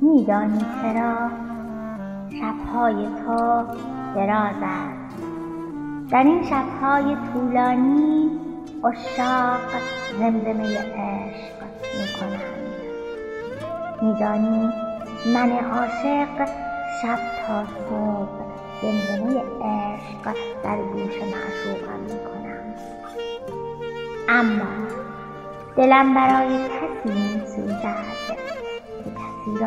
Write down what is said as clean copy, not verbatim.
میدانی چرا؟ شب‌های تو دراز است. در این شب‌های طولانی عشاق زمزمه عشق می‌کنند. میدانی من عاشق شب تا صبح زمزمه عشق در گوش معشوقم می‌کنم. اما دلم برای کسی می‌سوزد